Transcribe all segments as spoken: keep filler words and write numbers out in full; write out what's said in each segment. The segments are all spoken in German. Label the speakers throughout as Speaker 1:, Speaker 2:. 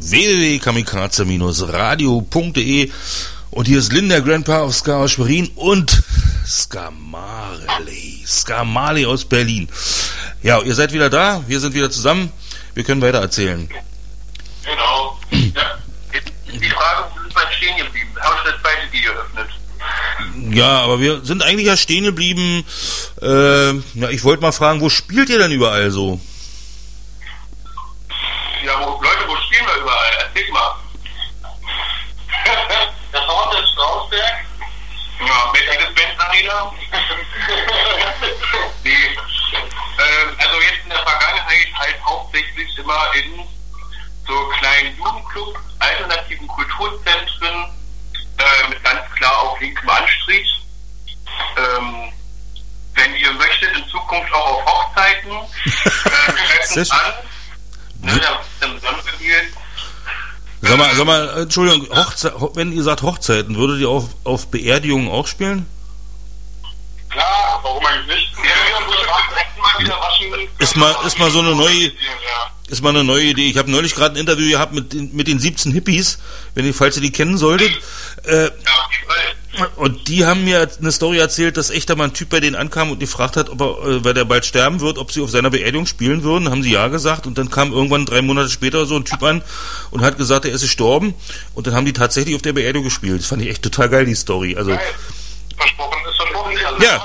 Speaker 1: w w w punkt kamikaze radio punkt de und hier ist Lynn, der Grandpa of Ska aus Schwerin und Ska Marley, Ska Marley aus Berlin. Ja, ihr seid wieder da, wir sind wieder zusammen, wir können weiter erzählen.
Speaker 2: Genau. Ja. Die Frage, wo sind wir stehen geblieben? Habe ich das zweite Video geöffnet?
Speaker 1: Ja, aber wir sind eigentlich ja stehen geblieben. Äh, ja, ich wollte mal fragen, wo spielt ihr denn überall so?
Speaker 2: Ja, wo, Leute, wo spielen wir überall? Erzähl mal. Das Haus in Strausberg. Ja, Mercedes-Benz Arena. Nee. Ähm, also jetzt in der Vergangenheit halt hauptsächlich immer in so kleinen Jugendclubs, alternativen Kulturzentren, äh, mit ganz klar auch linkem Anstrich. Ähm, wenn ihr möchtet, in Zukunft auch auf Hochzeiten, äh, schreibt uns an. Ne, da ist dann zusammengespielt.
Speaker 1: Sag mal, sag mal, Entschuldigung, Hochze- wenn ihr sagt Hochzeiten, würdet ihr auf, auf Beerdigungen auch spielen?
Speaker 2: Klar, warum eigentlich nicht?
Speaker 1: Ist mal, ist mal so eine neue, ist mal eine neue Idee. Ich habe neulich gerade ein Interview gehabt mit den, mit den siebzehn Hippies, wenn ihr, falls ihr die kennen solltet. Äh, und die haben mir eine Story erzählt, dass echt da mal ein Typ bei denen ankam und gefragt hat, ob er, äh, weil der bald sterben wird, ob sie auf seiner Beerdigung spielen würden. Haben sie ja gesagt und dann kam irgendwann drei Monate später so ein Typ an und hat gesagt, er ist gestorben und dann haben die tatsächlich auf der Beerdigung gespielt. Das fand ich echt total geil, die Story. Also
Speaker 2: versprochen ist versprochen.
Speaker 1: Ja.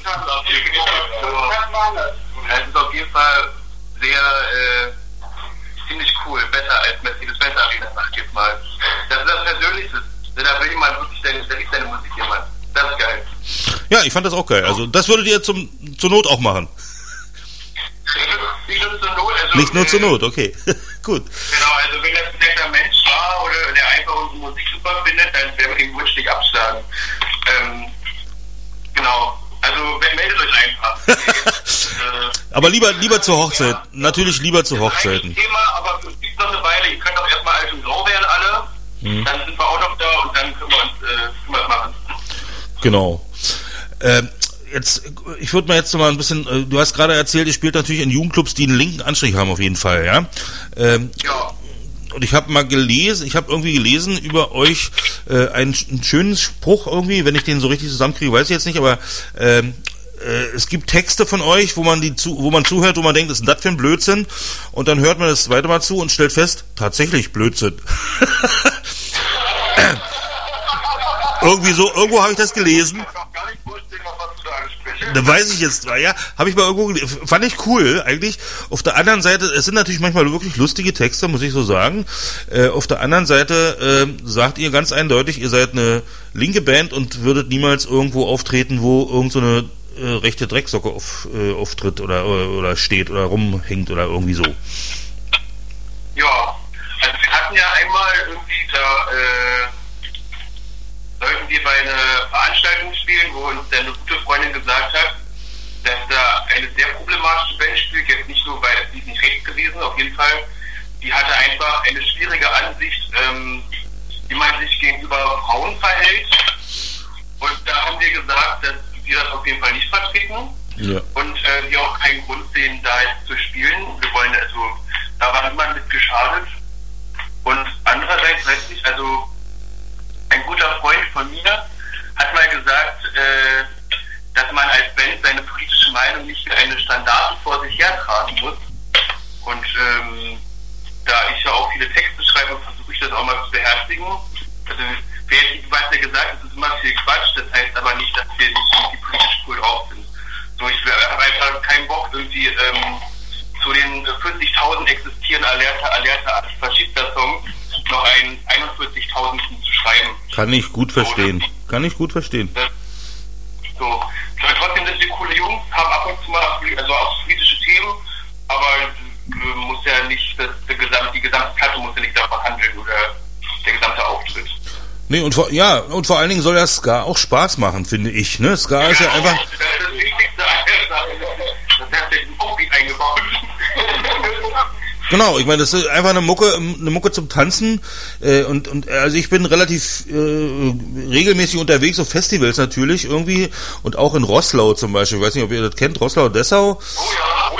Speaker 2: Es ist auf jeden Fall sehr äh, ziemlich cool, besser als Mercedes-Benz Arena, sag ich jetzt mal. Das ist das Persönlichste. Da will jemand wirklich deine, da liegt deine Musik jemand. Das ist geil.
Speaker 1: ja, ich fand das auch geil. Also das würdet ihr zum, zur Not auch machen.
Speaker 2: Nicht nur zur Not. Also,
Speaker 1: Nicht nur
Speaker 2: äh,
Speaker 1: zur Not, okay. Gut.
Speaker 2: Genau, also wenn das ein netter Mensch war oder der einfach unsere Musik super findet, dann werden wir den Wunsch nicht abschlagen. Ähm, genau. Also meldet euch einfach. äh,
Speaker 1: Aber lieber lieber zur Hochzeit. Ja. Natürlich lieber zu Hochzeiten.
Speaker 2: Das ist ein Thema, aber es gibt noch eine Weile. Ihr könnt auch erstmal alt und grau werden alle. Hm. Dann sind wir auch noch da und dann können wir uns äh, können wir machen.
Speaker 1: Genau. Ähm, jetzt, ich würde mal jetzt noch mal ein bisschen, äh, du hast gerade erzählt, ihr spielt natürlich in Jugendclubs, die einen linken Anstrich haben auf jeden Fall, ja? Ähm,
Speaker 2: ja.
Speaker 1: Und ich habe mal gelesen, ich habe irgendwie gelesen über euch äh, einen, einen schönen Spruch irgendwie, wenn ich den so richtig zusammenkriege, weiß ich jetzt nicht, aber ähm, äh, es gibt Texte von euch, wo man die zu, wo man zuhört, wo man denkt, was ist denn das für ein Blödsinn? Und dann hört man das zweite Mal zu und stellt fest, tatsächlich Blödsinn. Irgendwie so, irgendwo habe ich das gelesen. Da weiß ich jetzt, ja, habe ich mal irgendwo gelesen. Fand ich cool, eigentlich. Auf der anderen Seite, es sind natürlich manchmal wirklich lustige Texte, muss ich so sagen. Äh, auf der anderen Seite äh, sagt ihr ganz eindeutig, ihr seid eine linke Band und würdet niemals irgendwo auftreten, wo irgend so eine äh, rechte Drecksocke auf, äh, auftritt oder, oder, oder steht oder rumhängt oder irgendwie so.
Speaker 2: Ja, also wir hatten ja einmal irgendwie da, äh, sollten wir bei einer Veranstaltung spielen, wo uns eine gute Freundin gesagt hat, dass da eine sehr problematische Band spielt, jetzt nicht nur, weil sie ist nicht rechts gewesen, auf jeden Fall. Die hatte einfach eine schwierige Ansicht, ähm, wie man sich gegenüber Frauen verhält. Und da haben wir gesagt, dass wir das auf jeden Fall nicht vertreten. Ja. Und äh, wir auch keinen Grund sehen, da jetzt zu spielen. Wir wollen also, da war niemand mit geschadet. Und andererseits weiß ich, also ein guter Freund von mir hat mal gesagt, äh, dass man als Band seine politische Meinung nicht wie eine Standarte vor sich hertragen muss. Und ähm, da ich ja auch viele Texte schreibe, versuche ich das auch mal zu beherzigen. Also, wer du hast ja gesagt, es ist immer viel Quatsch, das heißt aber nicht, dass wir nicht irgendwie politisch cool drauf sind. So, ich habe einfach keinen Bock, irgendwie ähm, zu den vierzigtausend existierenden Alerta, Alerta Antifaschista-Songs noch einen einundvierzigtausendsten zu schreiben.
Speaker 1: Kann ich gut verstehen. So, Kann ich gut verstehen.
Speaker 2: Das, so. Trotzdem sind wir coole Jungs, haben ab und zu mal also auch politische Themen, aber äh, muss ja nicht, das, der Gesamt, die gesamte Platte muss ja nicht davon handeln oder der gesamte Auftritt.
Speaker 1: Nee, und vor, ja, und vor allen Dingen soll das Ska auch Spaß machen, finde ich, ne? Ska ja, ist ja einfach...
Speaker 2: Das ist das Wichtigste, das hat den Aufbeat eingebaut.
Speaker 1: Genau, ich meine, das ist einfach eine Mucke, eine Mucke zum Tanzen äh, und und also ich bin relativ äh, regelmäßig unterwegs auf Festivals natürlich irgendwie und auch in Roßlau zum Beispiel, ich weiß nicht, ob ihr das kennt, Roßlau-Dessau.
Speaker 2: Oh ja, oh ja.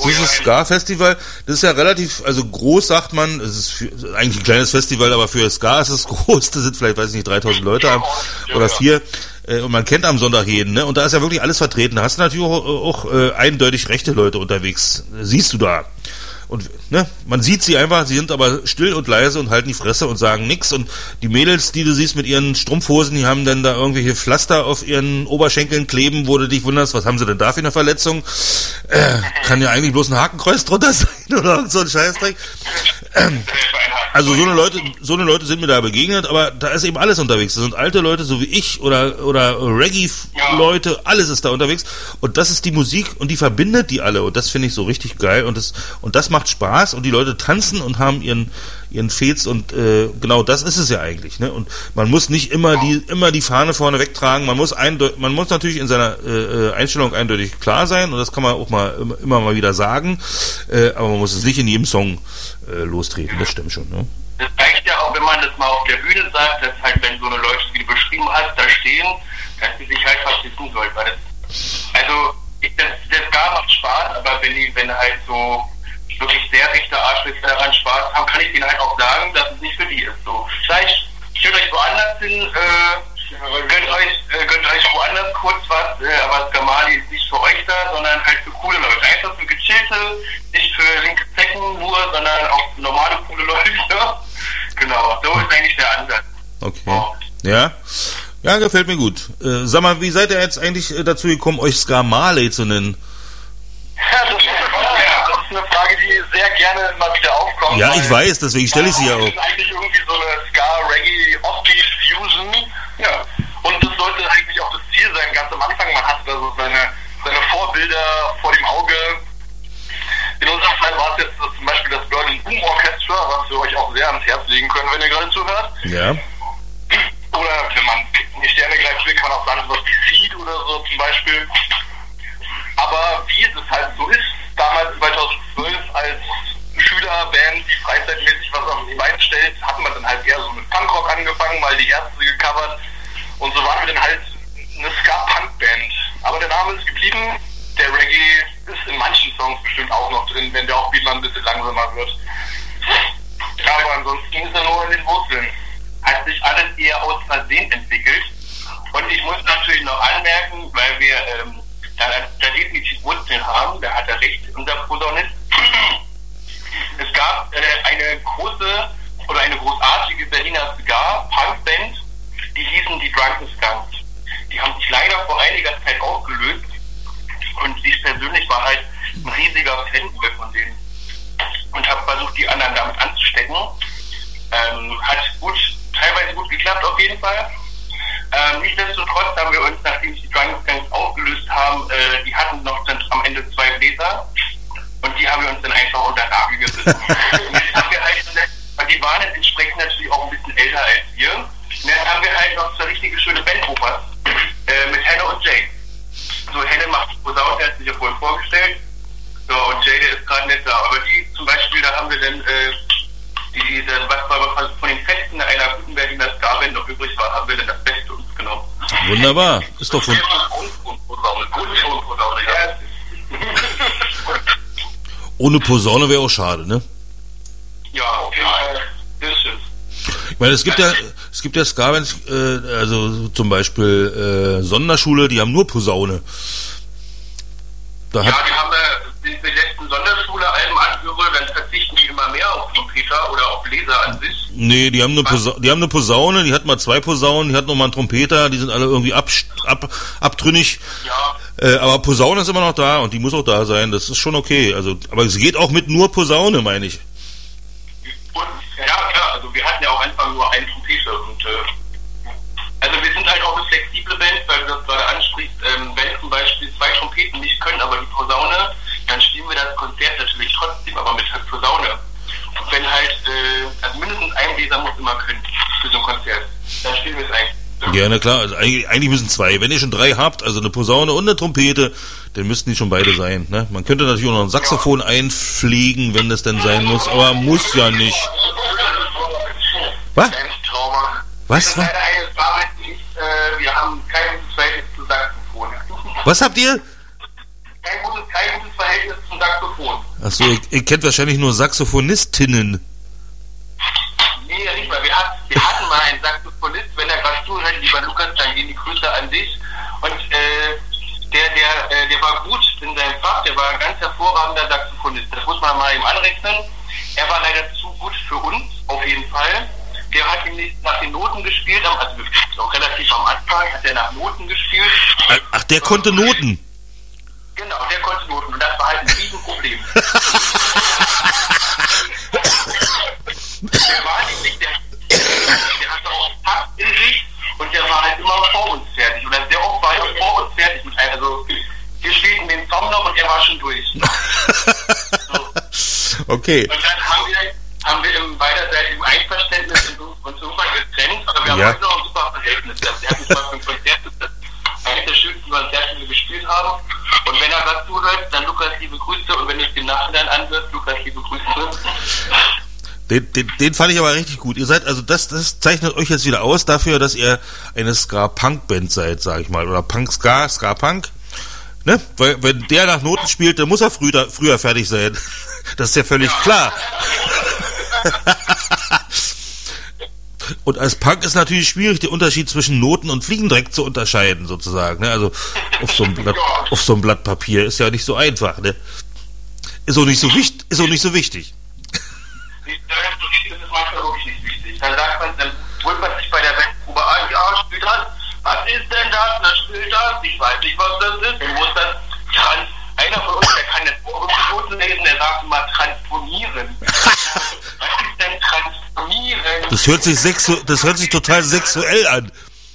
Speaker 1: Dieses Ska-Festival, das ist ja relativ, also groß sagt man, es ist für, eigentlich ein kleines Festival, aber für Ska ist es groß, da sind vielleicht, weiß ich nicht, dreitausend Leute am, oder vier, äh, und man kennt am Sonntag jeden, ne, und da ist ja wirklich alles vertreten, da hast du natürlich auch, auch äh, eindeutig rechte Leute unterwegs, siehst du da. Und ne, man sieht sie einfach, sie sind aber still und leise und halten die Fresse und sagen nix. Und die Mädels, die du siehst mit ihren Strumpfhosen, die haben dann da irgendwelche Pflaster auf ihren Oberschenkeln kleben, wo du dich wunderst, was haben sie denn da für eine Verletzung? Äh, kann ja eigentlich bloß ein Hakenkreuz drunter sein oder so ein Scheißdreck. Ähm, also so eine Leute, so eine Leute sind mir da begegnet, aber da ist eben alles unterwegs. Das sind alte Leute, so wie ich, oder oder Reggae-Leute, alles ist da unterwegs. Und das ist die Musik und die verbindet die alle. Und das finde ich so richtig geil. Und das und das macht Spaß und die Leute tanzen und haben ihren ihren Fets und äh, genau das ist es ja eigentlich, ne? Und man muss nicht immer die immer die Fahne vorne wegtragen, man muss eindeutig, man muss natürlich in seiner äh, Einstellung eindeutig klar sein und das kann man auch mal immer, immer mal wieder sagen, äh, aber man muss es nicht in jedem Song äh, lostreten, das stimmt schon, ne?
Speaker 2: Das reicht ja auch, wenn man das mal auf der Bühne sagt, dass halt, wenn so eine Leute, wie du beschrieben hast, da stehen, dass die sich halt verpissen sollen, weil das, also ich, das, das gar macht Spaß, aber wenn die, wenn halt so wirklich sehr rechte Arschlöcher daran Spaß haben, kann ich denen halt auch sagen, dass es nicht für die ist. So, vielleicht stellt euch woanders hin, äh, gönnt euch, äh, gönnt euch woanders kurz was, äh, aber Skamali ist nicht für euch da, sondern halt für coole Leute. Einfach für gechillte, nicht für linke Zecken nur, sondern auch normale, coole Leute. Genau, so ist eigentlich der Ansatz.
Speaker 1: Okay. Oh. Ja. Ja, gefällt mir gut. Äh, sag mal, wie seid ihr jetzt eigentlich äh, dazu gekommen, euch Ska Marley zu nennen?
Speaker 2: Ja, das ist eine Frage, die sehr gerne mal wieder aufkommt.
Speaker 1: Ja, ich weiß, deswegen stelle ich sie ja auch.
Speaker 2: Das ist eigentlich irgendwie so eine Ska-Reggae-Offbeat-Fusion. Ja. Und das sollte eigentlich auch das Ziel sein, ganz am Anfang. Man hatte da so seine, seine Vorbilder vor dem Auge. In unserem Fall war es jetzt das, zum Beispiel das Berlin Boom Orchestra, was wir euch auch sehr ans Herz legen können, wenn ihr gerade zuhört.
Speaker 1: Ja.
Speaker 2: Oder wenn man die Sterne gleich will, kann man auch sagen, sowas wie Seed oder so zum Beispiel. Aber wie es halt so ist, damals zweitausendzwölf als Schülerband, die freizeitmäßig was auf die Beine stellt, hat man dann halt eher so mit Punkrock angefangen, mal die Ärzte gecovert und so waren wir dann halt eine Ska-Punk-Band. Aber der Name ist geblieben, der Reggae ist in manchen Songs bestimmt auch noch drin, wenn der auch wieder ein bisschen langsamer wird. Aber ansonsten ist er nur in den Wurzeln. Hat sich alles eher aus Versehen entwickelt. Und ich muss natürlich noch anmerken, weil wir ähm, da, da definitiv Wurzeln haben, da hat er recht, unser Posaunist. Es gab äh, eine große oder eine großartige Berliner Ska-Punk-Band, die hießen die Drunken Skunks. Die haben sich leider vor einiger Zeit aufgelöst und ich persönlich war halt ein riesiger Fanboy von denen und habe versucht, die anderen damit anzustecken. Ähm, hat gut, teilweise gut geklappt auf jeden Fall. Ähm, nichtsdestotrotz haben wir uns, nachdem sich die Drunken Skunks aufgelöst haben, äh, die hatten noch dann am Ende zwei Bläser und die haben wir uns dann einfach unter den Nagel gerissen. Und haben wir halt, die waren jetzt entsprechend natürlich auch ein bisschen älter als wir. Und dann haben wir halt noch zwei richtige schöne Bandopers äh, mit Henne und Jay. So, Henne macht die Posaune, der hat sich ja vorhin vorgestellt. So, und Jay, der ist gerade nicht da. Aber die zum Beispiel, da haben wir dann, äh, die, die, das, was von den Festen einer guten Berliner Ska-Band noch übrig war, haben wir dann das Beste uns genommen.
Speaker 1: Wunderbar. Ist doch von... Ohne Posaune wäre auch schade, ne?
Speaker 2: Ja, auf jeden Fall. Das stimmt.
Speaker 1: Ich meine, es gibt ja, es gibt ja Ska-Bands, äh, also zum Beispiel äh, Sonderschule, die haben nur Posaune. Da
Speaker 2: ja, die haben äh, die letzten Sonderschule-Alben anhöre, dann verzichten die immer mehr auf Trompeter oder auf Bläser an sich.
Speaker 1: Nee, die haben eine Posaune, die haben eine Posaune, die hat mal zwei Posaunen, die hat noch mal einen Trompeter, die sind alle irgendwie ab, ab, abtrünnig.
Speaker 2: Ja.
Speaker 1: Äh, aber Posaune ist immer noch da und die muss auch da sein, das ist schon okay. Also, aber es geht auch mit nur Posaune, meine ich.
Speaker 2: Und, ja, klar, also wir hatten ja auch einfach nur einen Trompeter und äh, also wir sind halt auch eine flexible Band, weil du das gerade ansprichst, ähm, wenn zum Beispiel zwei Trompeten nicht können, aber die Posaune, dann spielen wir das Konzert natürlich trotzdem, aber mit Posaune. Und wenn halt, äh, also mindestens ein Bläser muss immer können für so ein Konzert, dann spielen wir es eigentlich.
Speaker 1: Ja, na klar, also eigentlich, eigentlich müssen zwei. Wenn ihr schon drei habt, also eine Posaune und eine Trompete, dann müssten die schon beide sein. Ne? Man könnte natürlich auch noch ein Saxophon ja. einfliegen, wenn das denn sein muss, aber muss ja nicht. Was? Was? Was?
Speaker 2: Wir haben kein gutes Verhältnis zu Saxophon.
Speaker 1: Was habt ihr?
Speaker 2: Kein gutes, kein gutes Verhältnis zum Saxophon.
Speaker 1: Achso, ihr, ihr kennt wahrscheinlich nur Saxophonistinnen.
Speaker 2: Nee, ja nicht mal. Wir, hat, wir hatten mal einen Saxophonist, wenn er gerade zuhört, lieber Lukas, dann gehen die Grüße an dich. Und äh, der, der, äh, der war gut in seinem Fach, der war ein ganz hervorragender Saxophonist. Das muss man mal ihm anrechnen. Er war leider zu gut für uns, auf jeden Fall. Der hat nämlich nach den Noten gespielt, also auch relativ am Anfang hat er nach Noten gespielt.
Speaker 1: Ach, der konnte Noten?
Speaker 2: Genau, der konnte Noten und das war halt ein Riesenproblem. Der war nämlich, der, der hatte auch einen Takt in sich und der war halt immer vor uns fertig. Und sehr oft war er vor uns fertig mit einem, also wir spielten den Song noch und er war schon durch. So.
Speaker 1: Okay.
Speaker 2: Und dann haben wir, haben wir im beiderseitigen Einverständnis uns irgendwann getrennt, aber wir haben
Speaker 1: ja.
Speaker 2: heute noch ein super Verhältnis. Er hat uns mal für ein Konzert, eines der schönsten Konzerte, die wir gespielt haben. Und wenn er was zuhört, dann Lukas, liebe Grüße. Und wenn du es im Nachhinein anhörst, Lukas, liebe Grüße.
Speaker 1: Den, den, den fand ich aber richtig gut. Ihr seid, also das, das zeichnet euch jetzt wieder aus dafür, dass ihr eine Ska-Punk-Band seid, sag ich mal. Oder Punk-Ska, Ska-Punk. Ne? Weil, wenn der nach Noten spielt, dann muss er früher, früher fertig sein. Das ist ja völlig ja. klar. Und als Punk ist natürlich schwierig, den Unterschied zwischen Noten und Fliegendreck zu unterscheiden, sozusagen. Ne? Also auf so, einem Blatt, auf so einem Blatt Papier ist ja nicht so einfach. Ne? Ist auch nicht so wichtig. Ist auch nicht so wichtig.
Speaker 2: Das ist manchmal wirklich nicht wichtig. Dann sagt man, dann holt man sich bei der Bandprobe an, ja, spielt das. Was ist denn das? Das spielt das. Ich weiß nicht, was das ist. Du musst das trans. Einer von uns, der kann jetzt Noten lesen, der sagt immer transponieren. Was ist denn transponieren?
Speaker 1: Das hört sich sexu- das hört sich total sexuell an.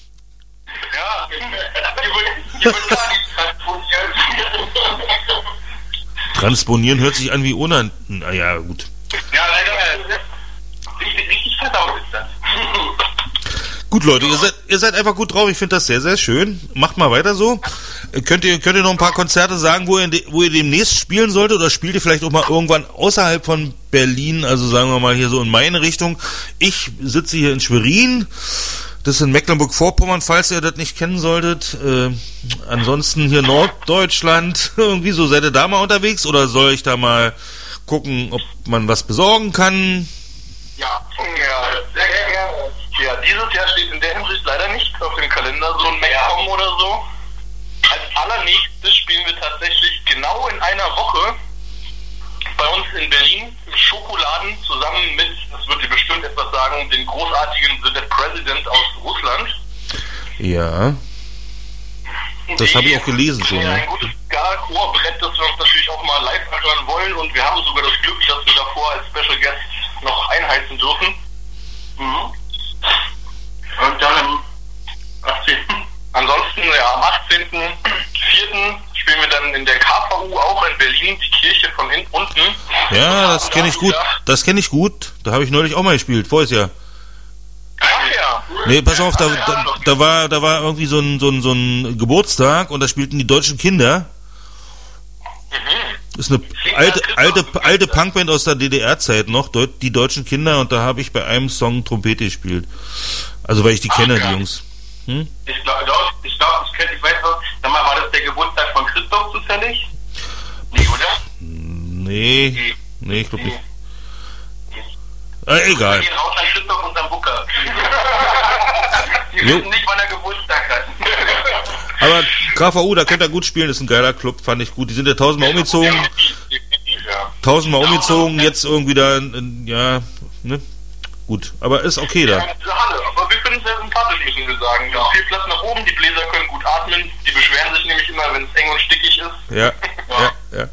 Speaker 2: Ja, hier wird, hier wird gar nicht transponiert.
Speaker 1: Transponieren hört sich an wie unan... Na ja, gut.
Speaker 2: Ja, leider. Richtig, richtig verdaut ist das.
Speaker 1: Gut, Leute, ihr seid, ihr seid einfach gut drauf. Ich finde das sehr, sehr schön. Macht mal weiter so. Könnt ihr, könnt ihr noch ein paar Konzerte sagen, wo ihr, wo ihr demnächst spielen solltet? Oder spielt ihr vielleicht auch mal irgendwann außerhalb von Berlin? Also sagen wir mal hier so in meine Richtung. Ich sitze hier in Schwerin. Das ist in Mecklenburg-Vorpommern, falls ihr das nicht kennen solltet. Äh, ansonsten hier Norddeutschland. Irgendwie so, seid ihr da mal unterwegs? Oder soll ich da mal gucken, ob man was besorgen kann?
Speaker 2: Ja, ja, sehr gerne. Ja, dieses Jahr steht in der Hinsicht leider nicht auf dem Kalender so ein Mecklenburg oder so. Als allernächstes spielen wir tatsächlich genau in einer Woche bei uns in Berlin im Schokoladen zusammen mit, das wird dir bestimmt etwas sagen, den großartigen The President aus Russland.
Speaker 1: Ja. Das habe ich auch gelesen schon.
Speaker 2: Ja,
Speaker 1: ne?
Speaker 2: ein gutes Gar-Chorbrett, das wir uns natürlich auch mal live anhören wollen und wir haben sogar das Glück, dass wir davor als Special Guest noch einheizen dürfen. Mhm. Und dann am achtzehnten Ansonsten, ja, am achtzehnten vierten spielen wir dann in der K V U auch in Berlin, die Kirche von hinten unten.
Speaker 1: Ja, das kenne ich gut. Das kenne ich gut. Da habe ich neulich auch mal gespielt, voriges Jahr.
Speaker 2: Ach ja.
Speaker 1: Nee, pass auf, da, da, da war da war irgendwie so ein, so ein, so ein Geburtstag und da spielten die deutschen Kinder. Das ist eine alte, alte, alte Punkband aus der D D R-Zeit noch, die deutschen Kinder, und da habe ich bei einem Song Trompete gespielt. Also weil ich die Ach, kenne, ja. die Jungs. Hm?
Speaker 2: Ich glaube, ich, glaub, ich, ich weiß noch, sag mal, war das der Geburtstag von Christoph zufällig? Nee, oder?
Speaker 1: Nee, nee, nee ich glaube nicht. Äh, egal.
Speaker 2: Wir gehen raus an Christoph und an Booker. Die wissen jo. nicht, wann er Geburtstag hat.
Speaker 1: Aber K V U, da könnt ihr gut spielen, ist ein geiler Club, fand ich gut. Die sind ja tausendmal umgezogen. Ja. Tausendmal umgezogen, jetzt irgendwie da, ja, ne? Gut, aber ist okay da.
Speaker 2: Ja, aber wir finden es sehr sympathisch, müssen wir sagen. Ja. Viel Platz nach oben, die Bläser können gut atmen. Die beschweren sich nämlich immer, wenn es eng und stickig ist.
Speaker 1: Ja, ja, ja.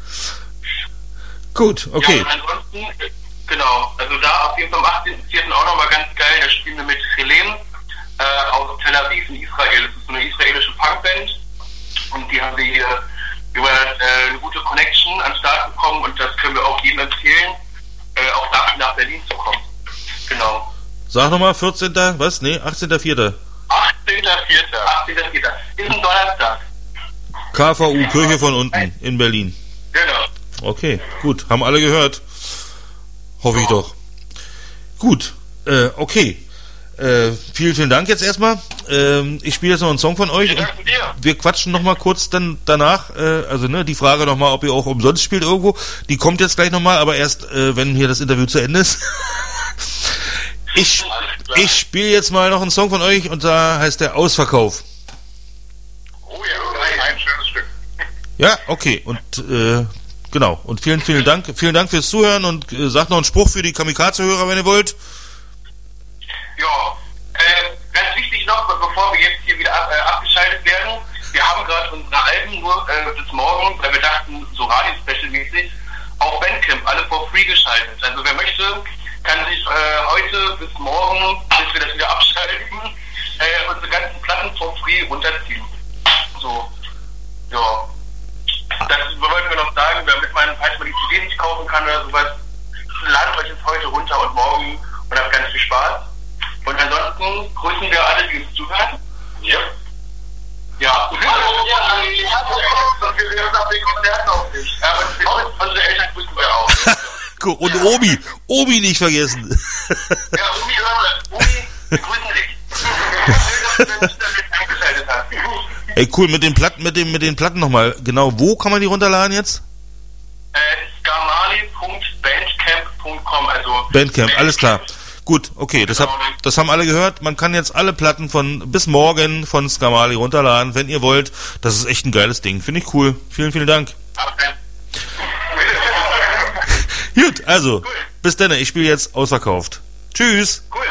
Speaker 1: Gut, okay.
Speaker 2: Ja, ansonsten, genau, also da auf jeden Fall am achtzehnten vierten auch nochmal ganz geil, da spielen wir mit Helene äh, aus Tel Aviv in Israel. Das ist so eine israelische Punkband und die haben wir hier über äh, eine gute Connection an den Start bekommen und das können wir auch jedem empfehlen, äh, auch dafür nach Berlin zu kommen. Genau.
Speaker 1: Sag nochmal, vierzehnten was? Nee, achtzehnten vierten
Speaker 2: achtzehnten vierten achtzehnten vierten Ist ein Donnerstag.
Speaker 1: K V U, Kirche von unten in Berlin.
Speaker 2: Genau.
Speaker 1: Okay, gut. Haben alle gehört. Hoffe ich doch. Gut, äh, okay. Äh, vielen, vielen Dank jetzt erstmal. Ähm, ich spiele jetzt noch einen Song von euch. Und wir quatschen nochmal kurz dann danach. Äh, also ne, die Frage nochmal, ob ihr auch umsonst spielt irgendwo. Die kommt jetzt gleich nochmal, aber erst, äh, wenn hier das Interview zu Ende ist. ich ich spiele jetzt mal noch einen Song von euch und da heißt der Ausverkauf.
Speaker 2: Oh ja, ein schönes Stück.
Speaker 1: Ja, okay. Und äh, genau. Und vielen, vielen Dank. Vielen Dank fürs Zuhören und äh, sagt noch einen Spruch für die Kamikaze-Hörer, wenn ihr wollt.
Speaker 2: Ja, äh, ganz wichtig noch, bevor wir jetzt hier wieder ab, äh, abgeschaltet werden, wir haben gerade unsere Alben nur äh, bis morgen, weil wir dachten, so Radio-Special-mäßig, auf Bandcamp, alle for free geschaltet. Also wer möchte, kann sich äh, heute bis morgen, bis wir das wieder abschalten, äh, unsere ganzen Platten for free runterziehen. So, ja. Das wollten wir noch sagen, damit man, falls man die C D nicht kaufen kann oder sowas, ladet euch jetzt heute runter und morgen und habt ganz viel Spaß. Und ansonsten grüßen wir alle, die uns zuhören. Ja. Ja. Und wir sehen uns auf den Konzerten auch nicht. Ja, und unsere Eltern grüßen wir auch.
Speaker 1: Und ja. Omi. Omi nicht vergessen.
Speaker 2: Ja, Omi hören wir. Omi, wir grüßen dich. Schön, dass du damit eingeschaltet hast.
Speaker 1: Ey, cool, mit den Platten, mit den, mit den Platten nochmal. Genau, wo kann man die runterladen jetzt?
Speaker 2: Äh, skamali punkt bandcamp punkt com, also.
Speaker 1: Bandcamp, alles klar. Gut, okay, das, hab, das haben alle gehört. Man kann jetzt alle Platten von bis morgen von Skamali runterladen, wenn ihr wollt. Das ist echt ein geiles Ding. Finde ich cool. Vielen, vielen Dank.
Speaker 2: Okay.
Speaker 1: Gut, also, bis dann. Ich spiele jetzt ausverkauft. Tschüss.
Speaker 2: Gut.